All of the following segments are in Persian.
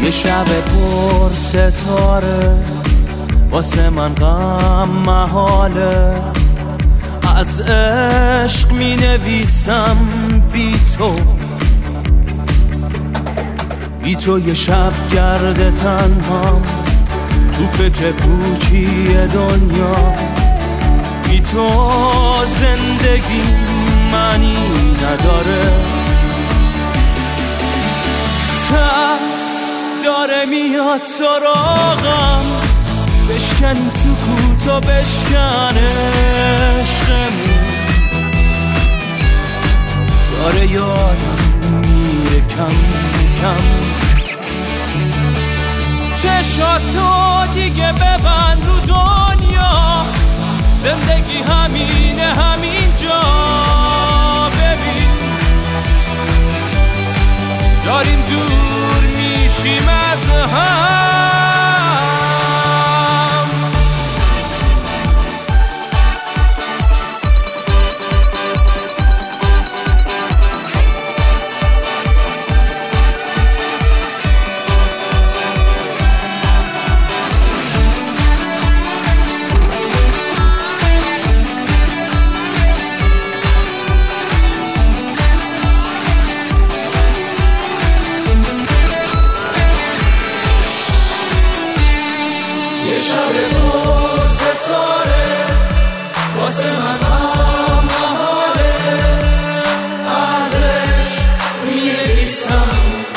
یه شب پر ستاره واسه من غم محاله، از عشق می نویسم بی تو یه شب گرد تنهام تو فکر پوچی دنیا، بی تو زندگی معنی نداره. ترس داره میاد سراغم، بشکن این سکوتو بشکن عشقمون، داره یادم میره کم کم. چشاتو دیگه ببند رو دنیا، زندگی همینه همینجا. ببین داریم دور میشیم از هم. یه شب پر ستاره واسه من غم محاله، از عشق می‌نویسم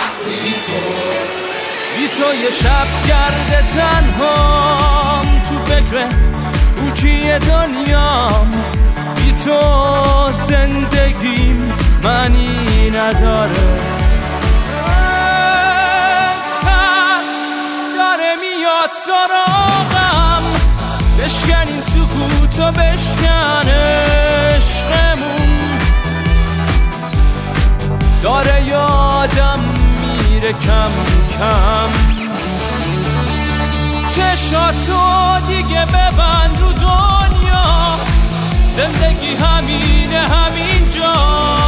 بی تو یه شب گرد تنهام تو فکر پوچی دنیام، بی تو زندگیم معنی نداره. سراغم بشکن این سکوتو بشکن عشقمون، داره یادم میره کم کم. چشاتو دیگه ببند رو دنیا، زندگی همینه همینجا.